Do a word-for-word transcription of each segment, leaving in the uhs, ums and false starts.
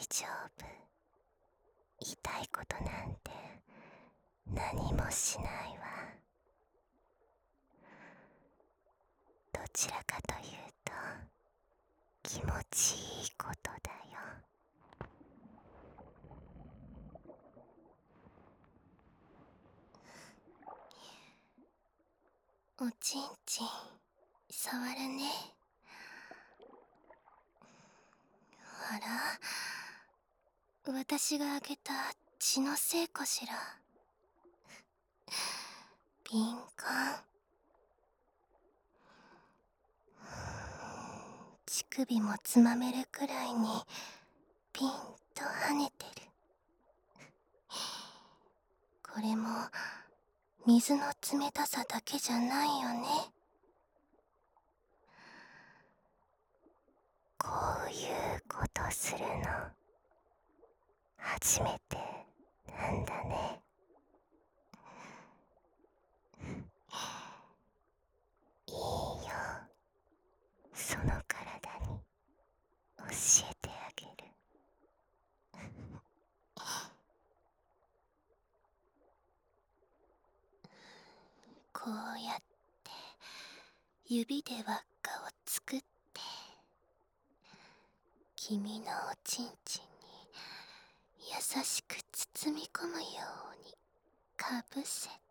丈夫。痛いことなんて何もしないわ。どちらかというと気持ちいいことだよ。おちんちん触るね。あら、私があげた血のせいかしら。敏感。乳首もつまめるくらいにピンと跳ねてる。これも水の冷たさだけじゃないよね。こういうことするの初めてなんだね。いいよ、その体に教えてあげる。こうやって指で輪っかを作って君のおちんちんに優しく包み込むようにかぶせて、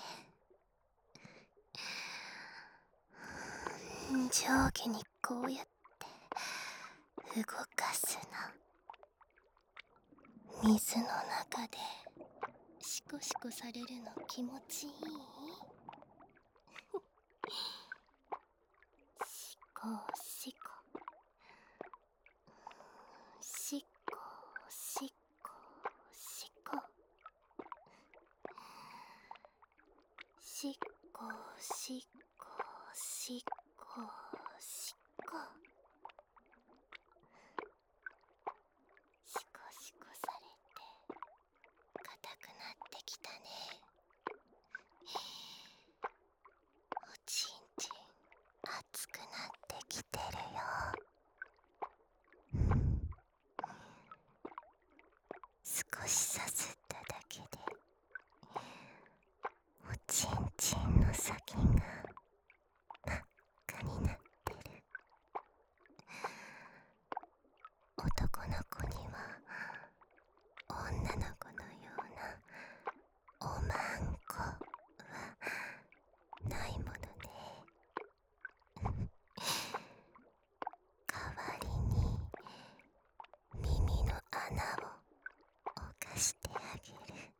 上下にこうやって動かすの。水の中でシコシコされるの気持ちいい？シコシコシコシコシコシコシコシコシコシコシコされて硬くなってきたね。おちんちん熱くなってきてるよ。少しさすっただけでおちんちんの先が真っ赤になってる。男の子には女の子のようなおまんこはないものね。代わりに耳の穴を犯してあげる。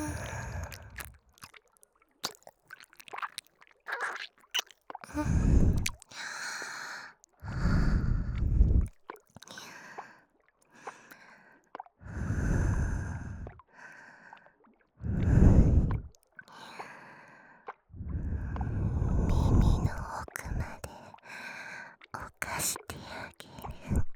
耳の奥まで犯してあげる。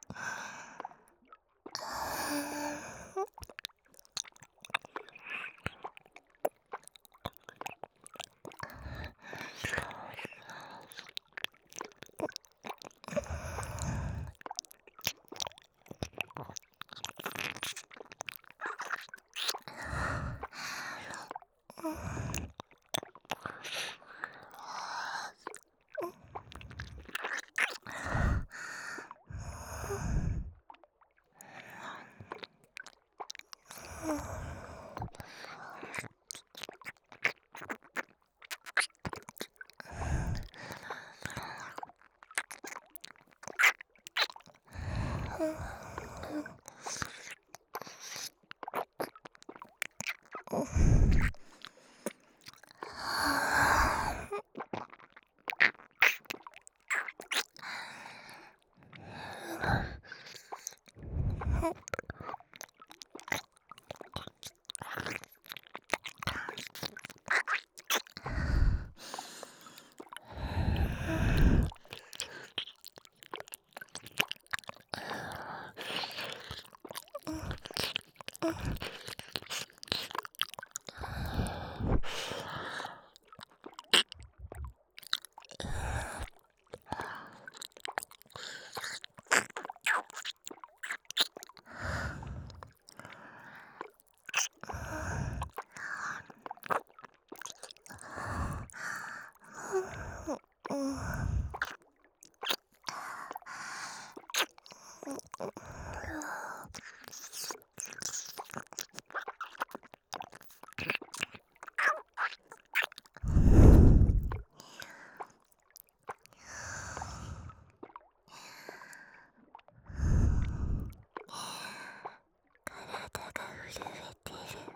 体が震えてる。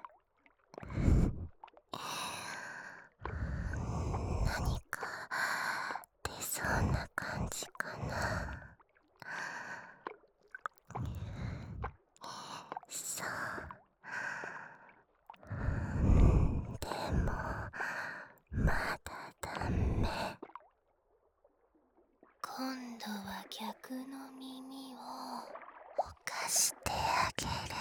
何か出そうな感じかな。そうでもまだダメ。今度は逆の耳を犯してあげる。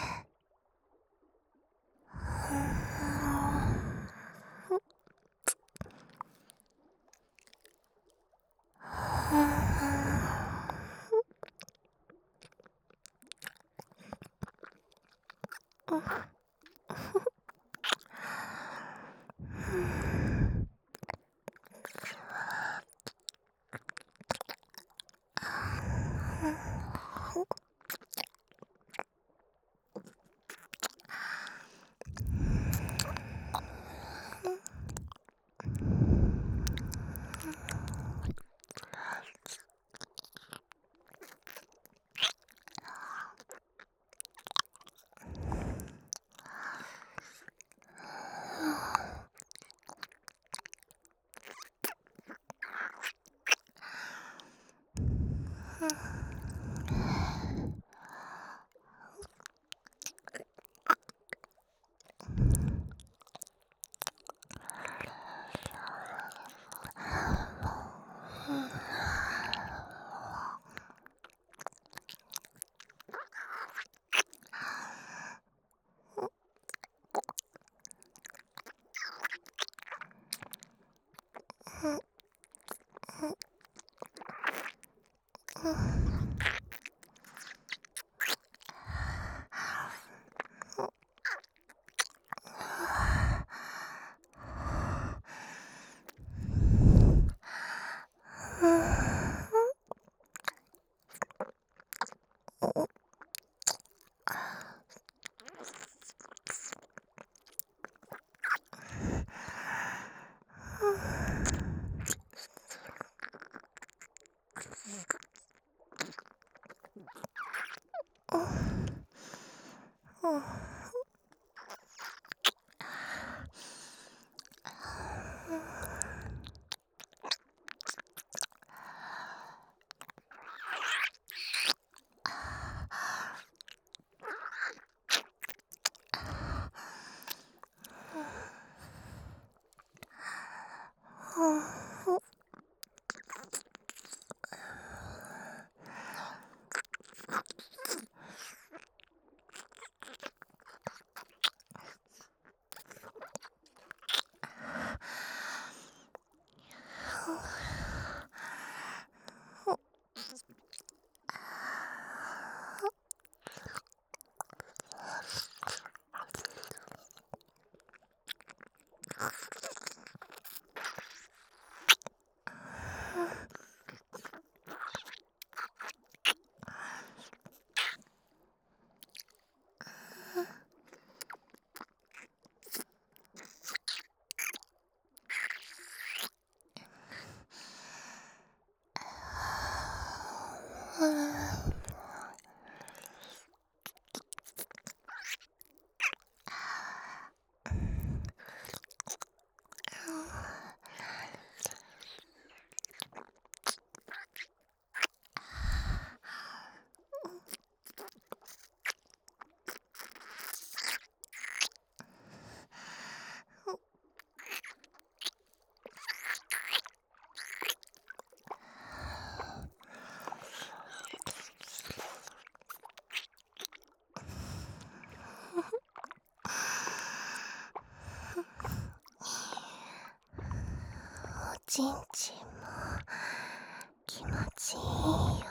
ちんちんも気持ちいいよ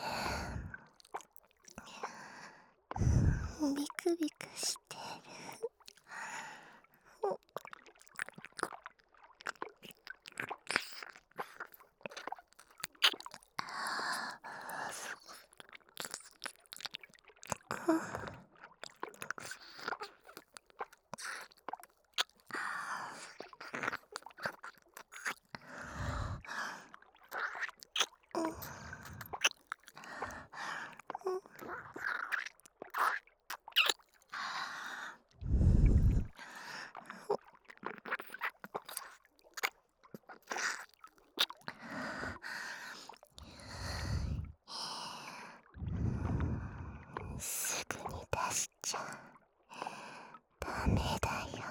ね。ビクビクしてる。すぐに出しちゃダメだよ。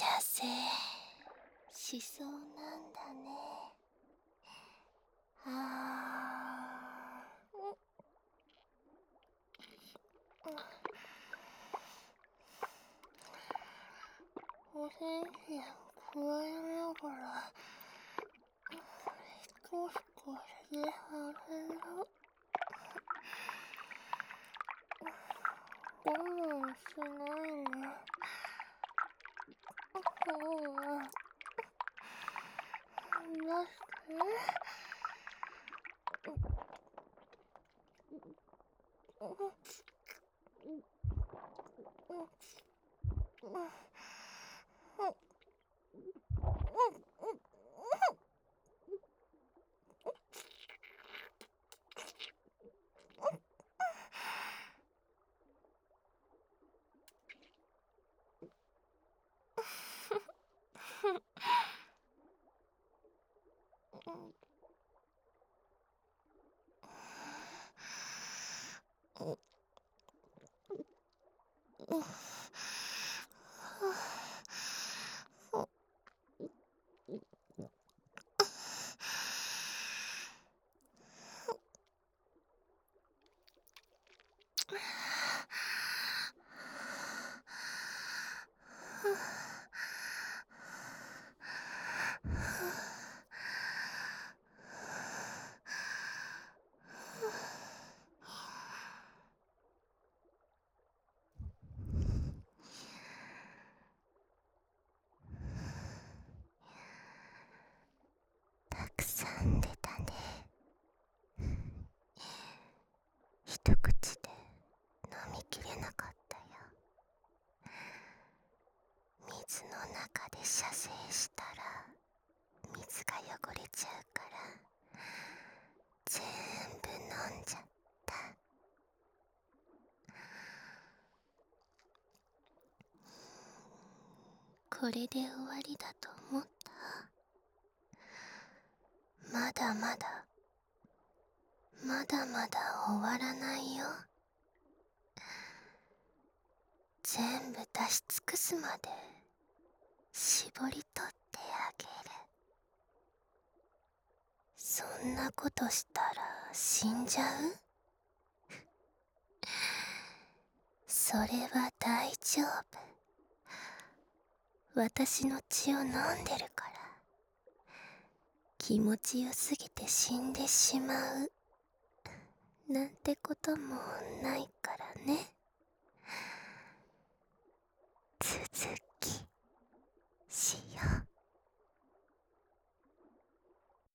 射精しそうなんだね。あーおせんべい加えながら少しこれで外れる。我慢しないで。ほら出して。たくさん出たね。一口で飲みきれなかったよ。水の中で射精したら水が汚れちゃうから全部飲んじゃった。これで終わりだと思った？まだまだまだまだ終わらないよ。全部出し尽くすまで絞り取ってあげる。そんなことしたら死んじゃう？それは大丈夫。私の血を飲んでるから。気持ちよすぎて死んでしまうなんてこともないからね。続きしよう。